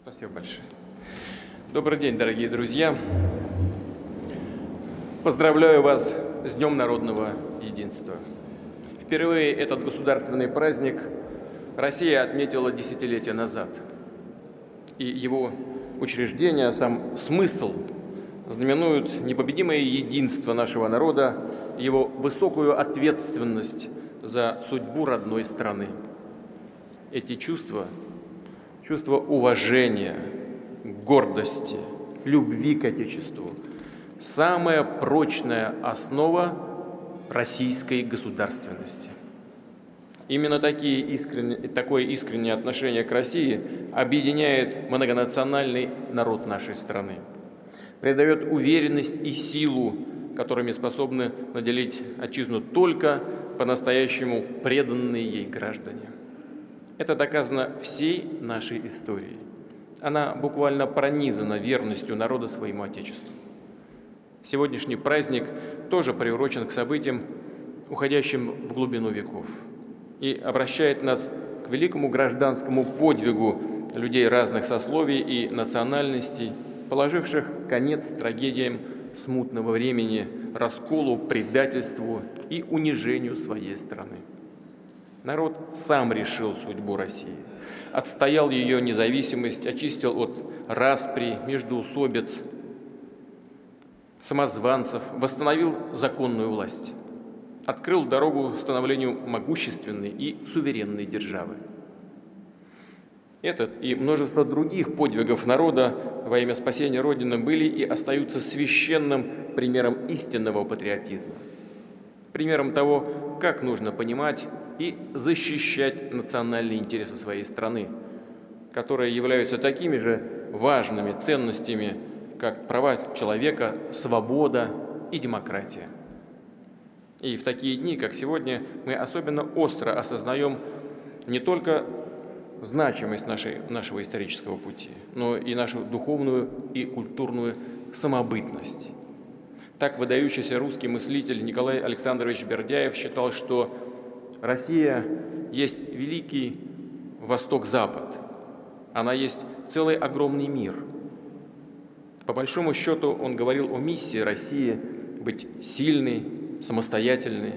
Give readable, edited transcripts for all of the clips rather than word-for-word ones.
Спасибо большое. Добрый день, дорогие друзья. Поздравляю вас с Днем народного единства. Впервые этот государственный праздник Россия отметила десятилетия назад. И его учреждение, сам смысл знаменуют непобедимое единство нашего народа, его высокую ответственность за судьбу родной страны. Эти чувства уважения, гордости, любви к Отечеству – самая прочная основа российской государственности. Именно такое искреннее отношение к России объединяет многонациональный народ нашей страны, придает уверенность и силу, которыми способны наделить отчизну только по-настоящему преданные ей граждане. Это доказано всей нашей историей. Она буквально пронизана верностью народа своему Отечеству. Сегодняшний праздник тоже приурочен к событиям, уходящим в глубину веков, и обращает нас к великому гражданскому подвигу людей разных сословий и национальностей, положивших конец трагедиям смутного времени, расколу, предательству и унижению своей страны. Народ сам решил судьбу России, отстоял ее независимость, очистил от распри, междоусобиц, самозванцев, восстановил законную власть, открыл дорогу становлению могущественной и суверенной державы. Этот и множество других подвигов народа во имя спасения Родины были и остаются священным примером истинного патриотизма, примером того, как нужно понимать и защищать национальные интересы своей страны, которые являются такими же важными ценностями, как права человека, свобода и демократия. И в такие дни, как сегодня, мы особенно остро осознаем не только значимость нашего исторического пути, но и нашу духовную и культурную самобытность. Так выдающийся русский мыслитель Николай Александрович Бердяев считал, что Россия есть великий Восток-Запад, она есть целый огромный мир. По большому счету он говорил о миссии России быть сильной, самостоятельной,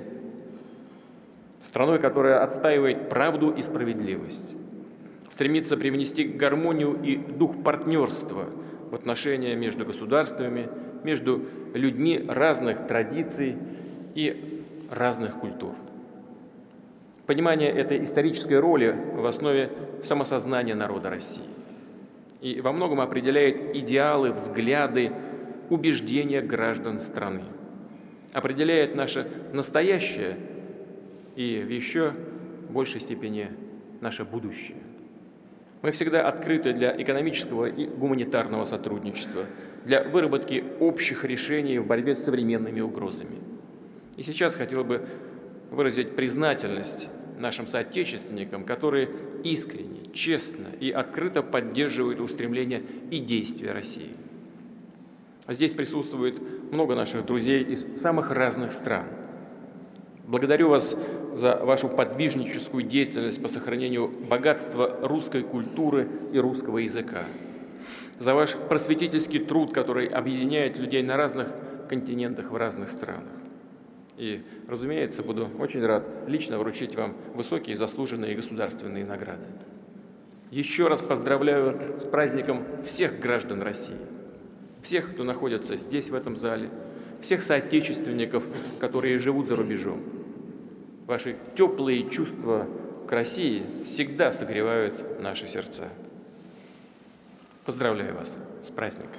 страной, которая отстаивает правду и справедливость, стремится привнести гармонию и дух партнерства в отношения между государствами, между людьми разных традиций и разных культур. Понимание этой исторической роли в основе самосознания народа России и во многом определяет идеалы, взгляды, убеждения граждан страны, определяет наше настоящее и в еще большей степени наше будущее. Мы всегда открыты для экономического и гуманитарного сотрудничества, для выработки общих решений в борьбе с современными угрозами. И сейчас хотел бы выразить признательность нашим соотечественникам, которые искренне, честно и открыто поддерживают устремления и действия России. Здесь присутствует много наших друзей из самых разных стран. Благодарю вас за вашу подвижническую деятельность по сохранению богатства русской культуры и русского языка, за ваш просветительский труд, который объединяет людей на разных континентах, в разных странах. И, разумеется, буду очень рад лично вручить вам высокие заслуженные государственные награды. Еще раз поздравляю с праздником всех граждан России, всех, кто находится здесь, в этом зале, всех соотечественников, которые живут за рубежом. Ваши теплые чувства к России всегда согревают наши сердца. Поздравляю вас с праздником.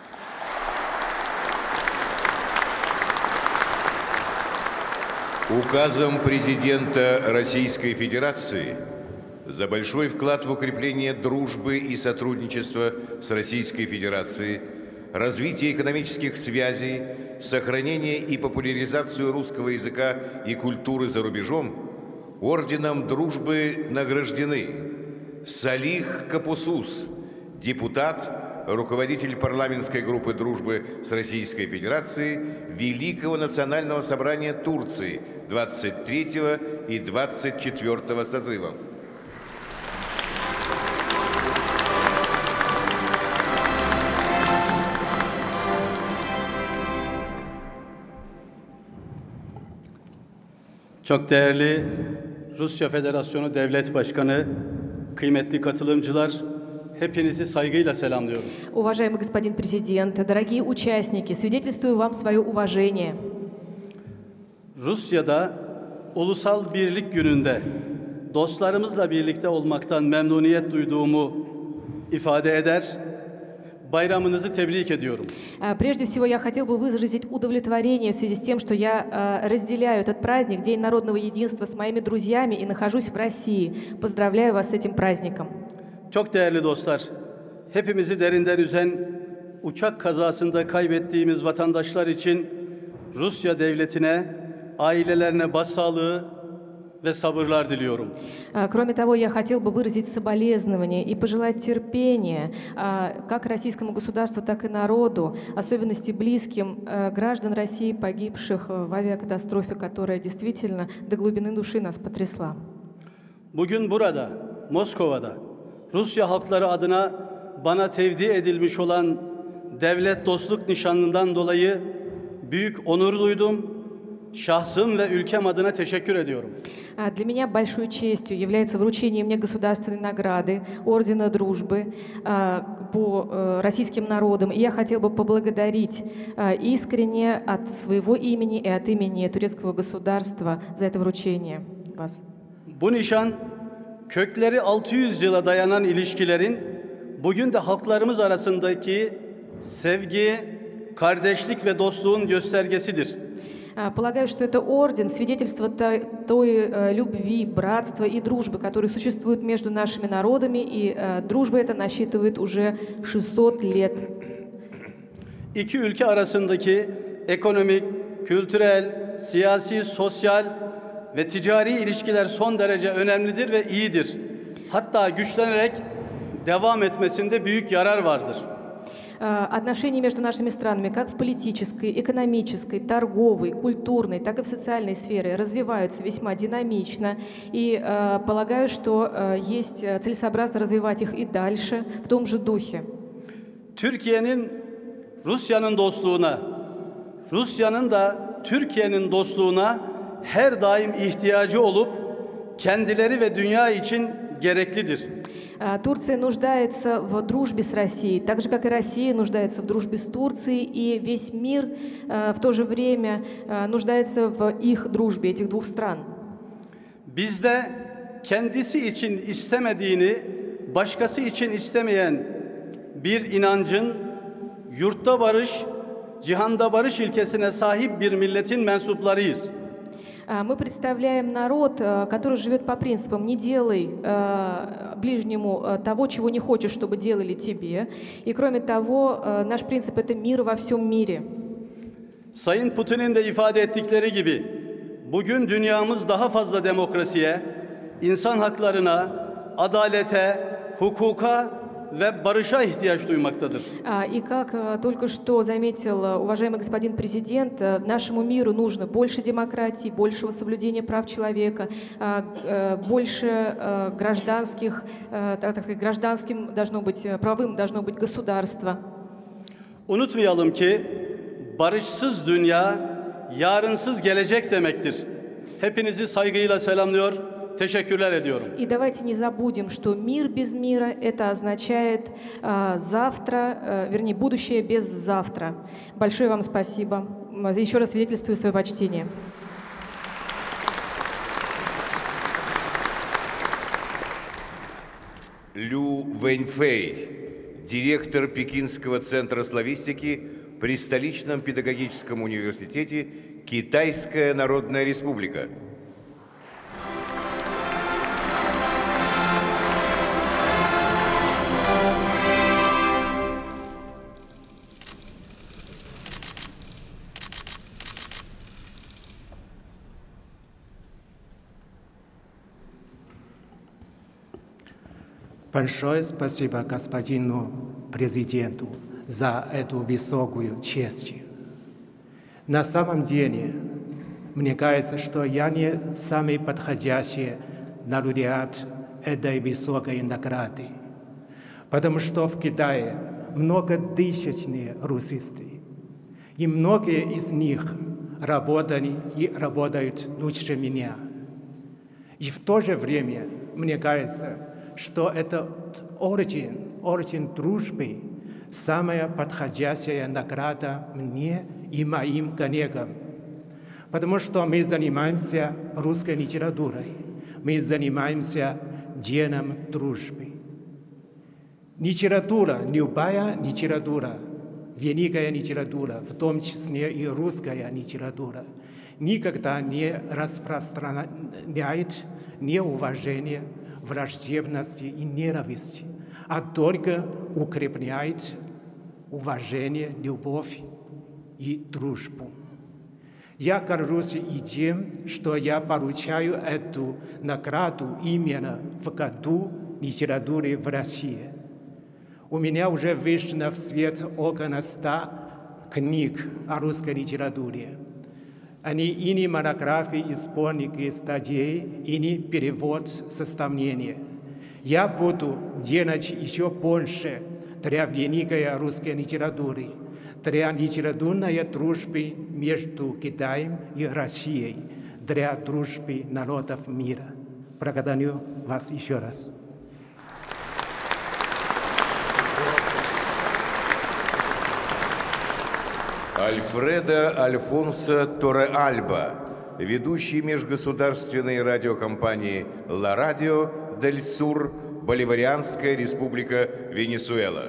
Указом президента Российской Федерации за большой вклад в укрепление дружбы и сотрудничества с Российской Федерацией, развитие экономических связей, сохранение и популяризацию русского языка и культуры за рубежом орденом дружбы награждены Салих Капусус, депутат, руководитель парламентской группы дружбы с Российской Федерацией Великого национального собрания Турции 23 и 24 созывов. Çok değerli Rusya Federasyonu Devlet Başkanı, kıymetli katılımcılar, hepinizi saygıyla selamlıyorum. Уважаемый господин президент, дорогие участники, свидетельствую вам свое уважение. Rusya'da Ulusal Birlik Günü'nde dostlarımızla birlikte olmaktan memnuniyet duyduğumu ifade eder, bayramınızı tebrik ediyorum. Прежде всего, я хотел бы выразить удовлетворение в связи с тем, что я разделяю этот праздник, День народного единства, с моими друзьями и нахожусь в России. Поздравляю вас с этим праздником. Çok değerli dostlar, hepimizi derinden üzen uçak kazasında kaybettiğimiz vatandaşlar için Rusya devletine, ailelerine başsağlığı ve sabırlar diliyorum. Кроме того, я хотел бы выразить соболезнования и пожелать терпения как российскому государству, так и народу, особенности близким граждан России, погибших в авиакатастрофе, которая действительно до глубины души нас потрясла. Bugün burada, Moskova'da, Rusya halkları adına bana tevdi edilmiş olan devlet dostluk nişanından dolayı büyük onur duydum. Şahsım ve ülkem adına teşekkür ediyorum. Для меня большой честью является вручение мне государственной награды, Ордена Дружбы по российским народам. И я хотел бы поблагодарить искренне от своего имени и от имени турецкого государства за это вручение вас. Bu nişan, kökleri 600 yıla dayanan ilişkilerin bugün de halklarımız arasındaki sevgi, kardeşlik ve dostluğun göstergesidir. Полагаю, что это орден, свидетельство той любви, братства и дружбы, которые существуют между нашими народами, и дружба эта насчитывает уже 600 лет. İki ülke arasındaki ekonomik, kültürel, siyasi, sosyal ve ticari ilişkiler son derece önemlidir ve iyidir. Hatta güçlenerek devam etmesinde büyük yarar vardır. Отношения между нашими странами как в политической, экономической, торговой, культурной, так и в социальной сфере развиваются весьма динамично. И полагаю, что есть целесообразно развивать их и дальше в том же духе. Türkiye'nin Rusya'nın dostluğuna, Rusya'nın da Türkiye'nin dostluğuna her daim ihtiyacı olup kendileri ve dünya için gereklidir. Турция нуждается в дружбе с Россией, так же, как и Россия нуждается в дружбе с Турцией, и весь мир в то же время нуждается в их дружбе, этих двух стран. Bizde kendisi için istemediğini başkası için istemeyen bir inancın yurtta barış, cihanda barış ilkesine sahip bir milletin mensuplarıyız. Мы представляем народ, который живет по принципам «не делай ближнему того, чего не хочешь, чтобы делали тебе». И кроме того, наш принцип – это мир во всем mире. Sayın Putin'in de ifade ettikleri gibi, bugün dünyamız daha fazla demokrasiye, insan haklarına, adalete, hukuka ve barışa ihtiyaç duymaktadır. И как только что заметил уважаемый господин президент, нашему миру нужно больше демократии, большего соблюдения прав человека, больше гражданских, так сказать, гражданским должно быть, правовым должно быть государство. Unutmayalım ki barışsız dünya, yarınsız gelecek demektir. Hepinizi saygıyla selamlıyor. Teşekkürler ediyorum. И давайте не забудем, что мир без мира – это означает завтра, вернее, будущее без завтра. Большое вам спасибо. Еще раз свидетельствую свое почтение. Лю Вэньфэй, директор Пекинского центра славистики при столичном педагогическом университете Китайская Народная Республика. Большое спасибо господину президенту за эту высокую честь. На самом деле, мне кажется, что я не самый подходящий лауреат этой высокой награды, потому что в Китае многотысячные русисты, и многие из них работали и работают лучше меня. И в то же время, мне кажется, что этот орден дружбы – самая подходящая награда мне и моим коллегам. Потому что мы занимаемся русской литературой, мы занимаемся делом дружбы. Литература, любая литература, великая литература, в том числе и русская литература, никогда не распространяет неуважение, враждебности и ненависти, а только укрепляет уважение, любовь и дружбу. Я горжусь и тем, что я получаю эту награду именно в году литературы в России. У меня уже вышло в свет около 100 книг о русской литературе. Они или монографии, сборники статей, или перевод, составление. Я буду делать еще больше для великой русской литературы, для литературной дружбы между Китаем и Россией, для дружбы народов мира. Благодарю вас еще раз. Альфредо Альфонсо Торреальба, ведущий межгосударственной радиокомпании «Ла Радио дель Сур», Боливарианская республика Венесуэла.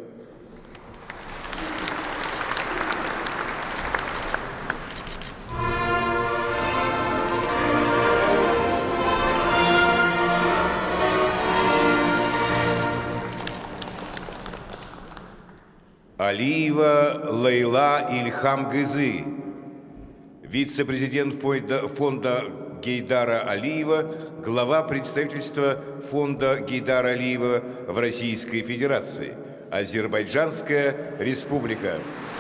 Алиева Лейла Ильхам Гызы, вице-президент фонда Гейдара Алиева, глава представительства фонда Гейдара Алиева в Российской Федерации, Азербайджанская Республика.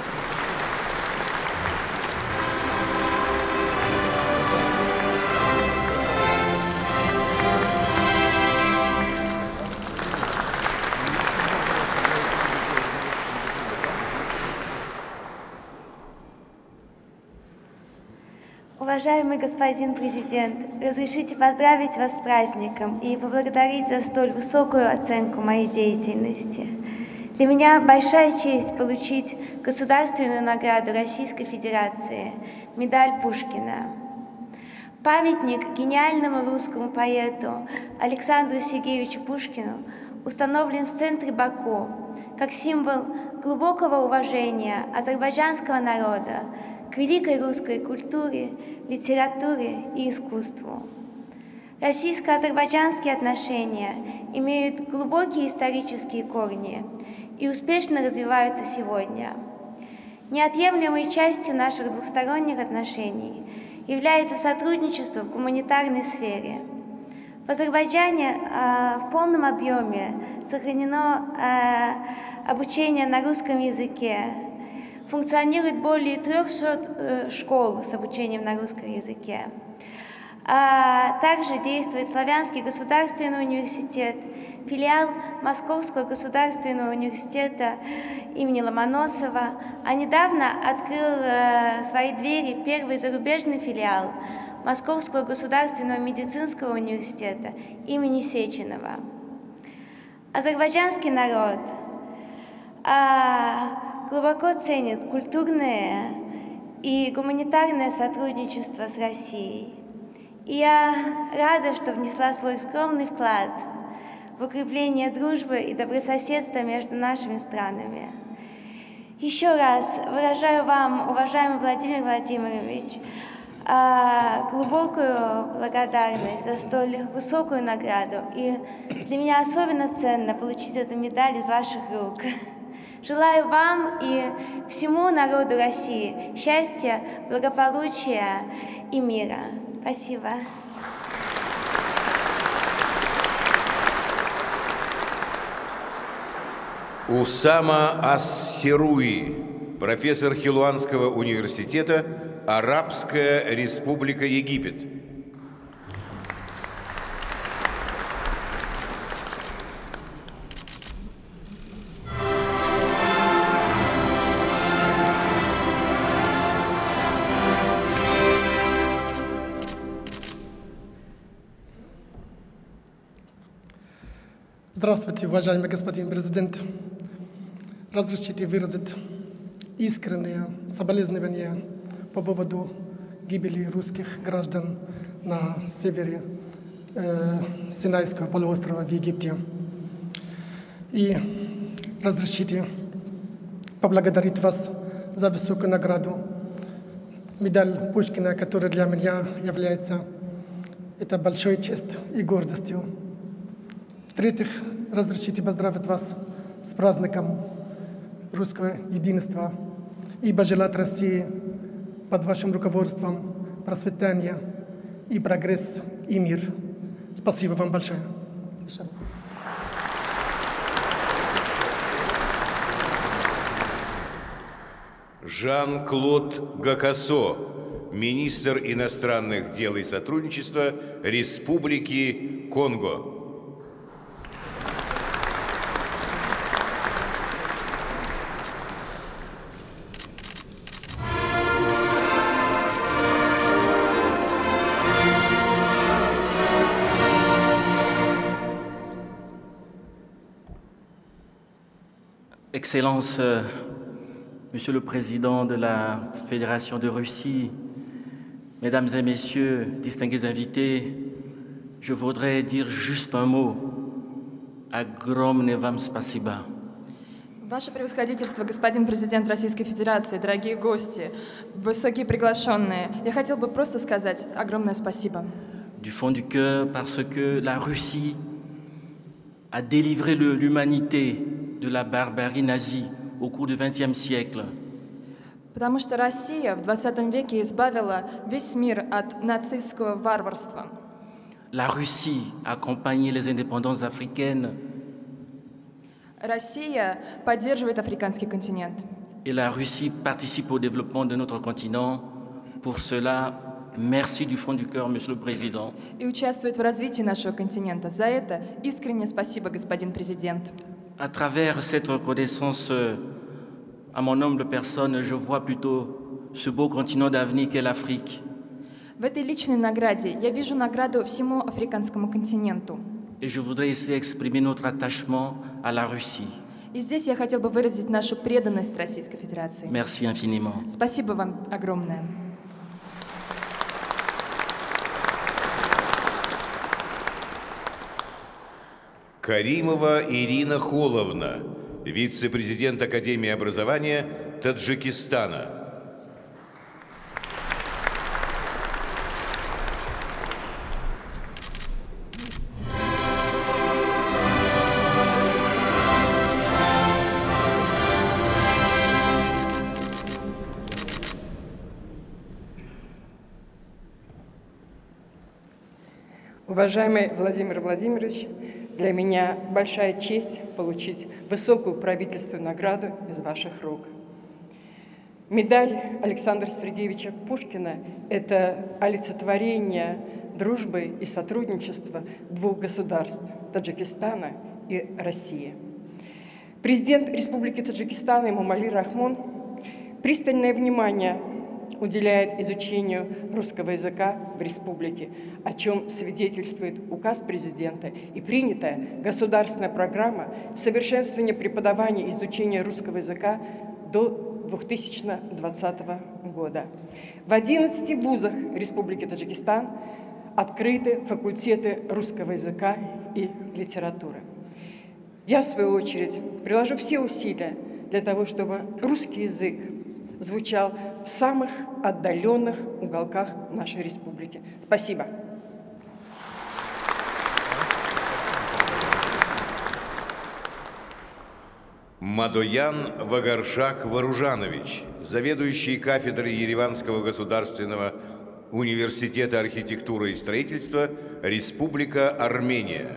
Уважаемый господин президент, разрешите поздравить вас с праздником и поблагодарить за столь высокую оценку моей деятельности. Для меня большая честь получить государственную награду Российской Федерации, медаль Пушкина. Памятник гениальному русскому поэту Александру Сергеевичу Пушкину установлен в центре Баку как символ глубокого уважения азербайджанского народа к великой русской культуре, литературе и искусству. Российско-азербайджанские отношения имеют глубокие исторические корни и успешно развиваются сегодня. Неотъемлемой частью наших двухсторонних отношений является сотрудничество в гуманитарной сфере. В Азербайджане в полном объеме сохранено обучение на русском языке. Функционирует более 300 школ с обучением на русском языке. Также действует Славянский государственный университет, филиал Московского государственного университета имени Ломоносова, а недавно открыл свои двери первый зарубежный филиал Московского государственного медицинского университета имени Сеченова. Азербайджанский народ глубоко ценит культурное и гуманитарное сотрудничество с Россией. И я рада, что внесла свой скромный вклад в укрепление дружбы и добрососедства между нашими странами. Еще раз выражаю вам, уважаемый Владимир Владимирович, глубокую благодарность за столь высокую награду. И для меня особенно ценно получить эту медаль из ваших рук. Желаю вам и всему народу России счастья, благополучия и мира. Спасибо. Усама Ас-Серуи, профессор Хилуанского университета, Арабская Республика Египет. Здравствуйте, уважаемый господин президент. Разрешите выразить искреннее соболезнования по поводу гибели русских граждан на севере Синайского полуострова в Египте. И разрешите поблагодарить вас за высокую награду, медаль Пушкина, которая для меня является это большой честь и гордостью. В-третьих, разрешите поздравить вас с праздником русского единства и пожелать России под вашим руководством процветания и прогресс и мир. Спасибо вам большое. Жан-Клод Гакассо, министр иностранных дел и сотрудничества Республики Конго. Excellences, Monsieur le Président de la Fédération de Russie, Mesdames et Messieurs, distingués invités, je voudrais dire juste un mot. Огромное вам спасибо. Ваше превосходительство, господин президент Российской Федерации, дорогие гости, высокие приглашенные, я хотел бы просто сказать огромное спасибо. Du fond du cœur, parce que la Russie a délivré l'humanité de la barbarie nazie au cours du XXe siècle. Потому что Россия в 20 веке избавила весь мир от нацистского варварства. La Russie a accompagné les indépendances africaines. Россия поддерживает африканский континент. Et la Russie participe au développement de notre continent. Pour cela, merci du fond du cœur, Monsieur le Président. И участвует в развитии нашего континента. За это искренне спасибо, господин президент. À travers cette reconnaissance à mon humble personne, je vois plutôt ce beau continent d'avenir qu'est l'Afrique. В этой личной награде я вижу награду всему африканскому континенту. Et je voudrais ici exprimer notre attachement à la Russie. И здесь я хотел бы выразить нашу преданность Российской Федерации. Merci infiniment. Спасибо вам огромное. Каримова Ирина Холовна, вице-президент Академии образования Таджикистана. Уважаемый Владимир Владимирович, для меня большая честь получить высокую правительственную награду из ваших рук. Медаль Александра Сергеевича Пушкина – это олицетворение дружбы и сотрудничества двух государств – Таджикистана и России. Президент Республики Таджикистан Эмомали Рахмон пристальное внимание уделяет изучению русского языка в республике, о чем свидетельствует указ президента и принятая государственная программа совершенствования преподавания и изучения русского языка до 2020 года. В 11 вузах Республики Таджикистан открыты факультеты русского языка и литературы. Я, в свою очередь, приложу все усилия для того, чтобы русский язык звучал в самых отдаленных уголках нашей республики. Спасибо. Мадоян Вагаршак Варужанович, заведующий кафедрой Ереванского государственного университета архитектуры и строительства, Республика Армения.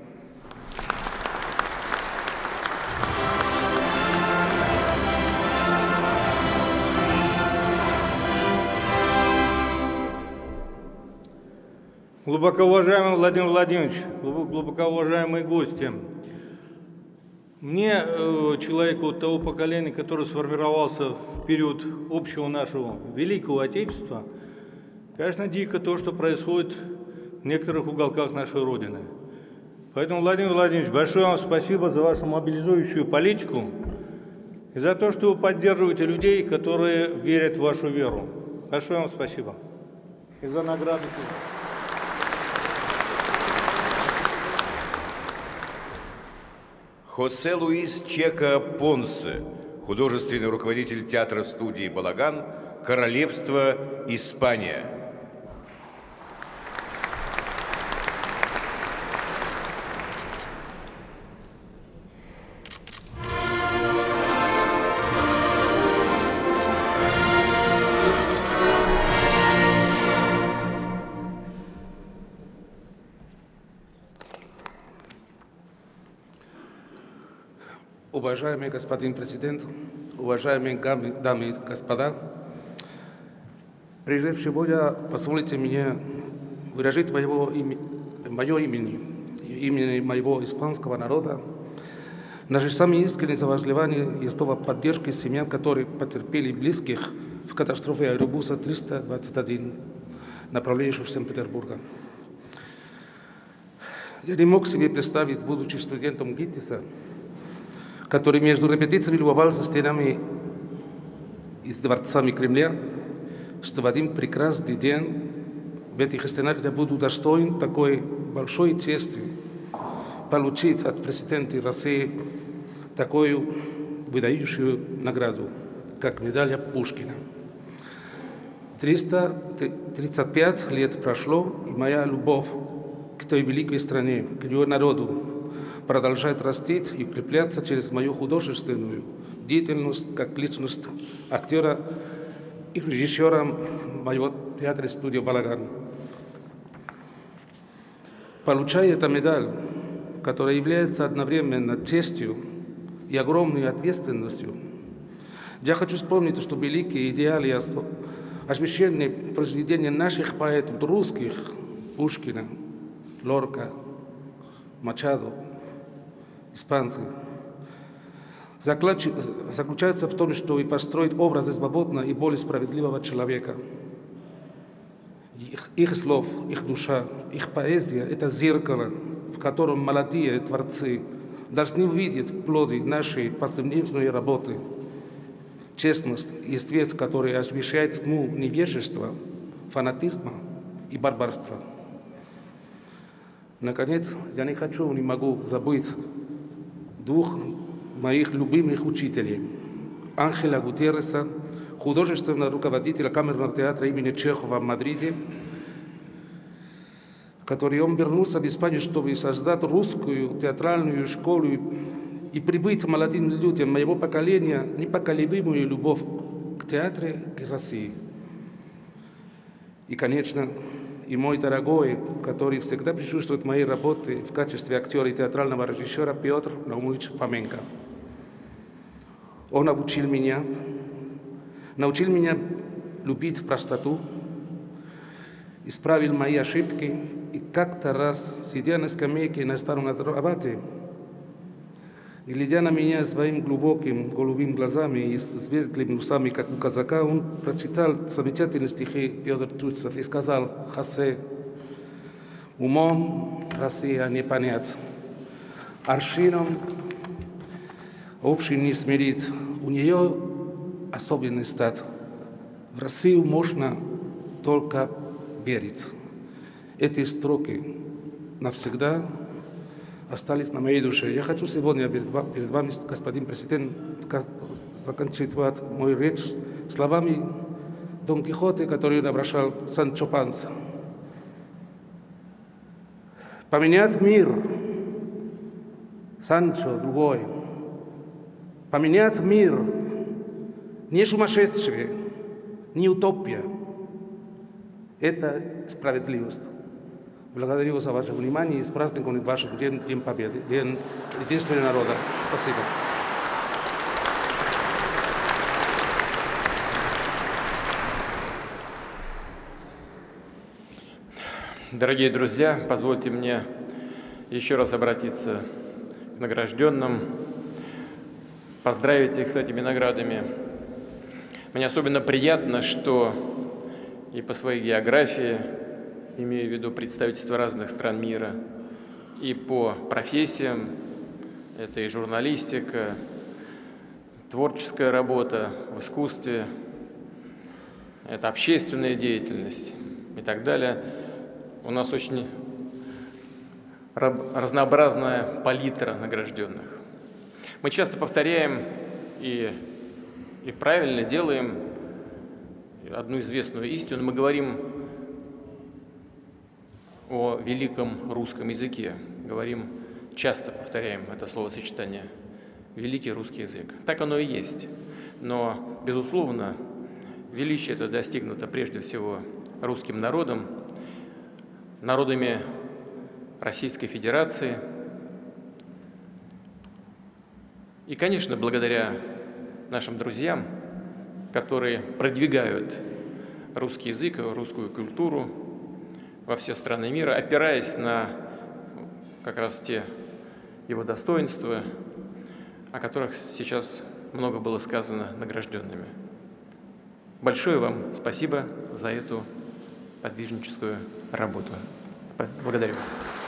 Глубоко уважаемый Владимир Владимирович, глубоко уважаемые гости, мне, человеку того поколения, который сформировался в период общего нашего Великого Отечества, конечно, дико то, что происходит в некоторых уголках нашей Родины. Поэтому, Владимир Владимирович, большое вам спасибо за вашу мобилизующую политику и за то, что вы поддерживаете людей, которые верят в вашу веру. Большое вам спасибо. И за награду. Хосе Луис Чека Понсе, художественный руководитель театра-студии «Балаган», Королевство Испания. Уважаемый господин президент, уважаемые дамы и господа, прежде всего, позвольте мне выразить мое имени, имени моего испанского народа, наши самые искренние соболезнования и слова поддержки семьям, которые потерпели близких в катастрофе аэробуса 321, направляющего в Санкт-Петербург. Я не мог себе представить, будучи студентом ГИТИСа, который между репетициями любовался стенами и дворцами Кремля, что в один прекрасный день в этих стенах я буду достоин такой большой чести получить от президента России такую выдающую награду, как медаль Пушкина. 335 лет прошло, и моя любовь к той великой стране, к ее народу, продолжает расти и укрепляться через мою художественную деятельность как личность актера и режиссера моего театра студии «Балаган». Получая эту медаль, которая является одновременно честью и огромной ответственностью, я хочу вспомнить, что великие идеалы и освященные произведения наших поэтов русских Пушкина, Лорка, Мачадо, испанцы, заключается в том, что и построить образы свободного и более справедливого человека. Их слов, их душа, их поэзия – это зеркало, в котором молодые творцы должны увидеть плоды нашей повседневной работы. Честность и свет, который освещает тьму невежества, фанатизма и барбарства. Наконец, я не могу забыть двух моих любимых учителей. Анхела Гутерреса, художественного руководителя камерного театра имени Чехова в Мадриде, который он вернулся в Испанию, чтобы создать русскую театральную школу и прибыть молодым людям моего поколения непоколебимую любовь к театру и России. И, конечно, и мой дорогой, который всегда присутствует в моей работе в качестве актера и театрального режиссера Петр Наумович Фоменко. Он научил меня любить простоту, исправил мои ошибки, и как-то раз, сидя на скамейке на старом Арбате, и глядя на меня своими глубокими голубыми глазами и светлыми усами, как у казака, он прочитал замечательные стихи Федор Тутцев и сказал: «Хосе, умом Россия не понять, аршином общий не смирить, у нее особенный стат. В Россию можно только верить». Эти строки навсегда остались на моей душе. Я хочу сегодня перед вами, господин президент, закончить мою речь словами Дон Кихота, который обращал Санчо Панса. Поменять мир, Санчо другой. Поменять мир не сумасшествие, не утопия. Это справедливость. Благодарю за ваше внимание и с праздником вашего День Победы, День единства народа. Спасибо. Дорогие друзья, позвольте мне еще раз обратиться к награжденным, поздравить их с этими наградами. Мне особенно приятно, что и по своей географии, имею в виду представительства разных стран мира, и по профессиям. Это и журналистика, творческая работа в искусстве, это общественная деятельность и так далее. У нас очень разнообразная палитра награжденных. Мы часто повторяем и правильно делаем одну известную истину. Мы говорим о великом русском языке, часто повторяем это словосочетание «великий русский язык». Так оно и есть. Но, безусловно, величие это достигнуто прежде всего русским народом, народами Российской Федерации. И, конечно, благодаря нашим друзьям, которые продвигают русский язык, русскую культуру во все страны мира, опираясь на как раз те его достоинства, о которых сейчас много было сказано награжденными. Большое вам спасибо за эту подвижническую работу. Благодарю вас.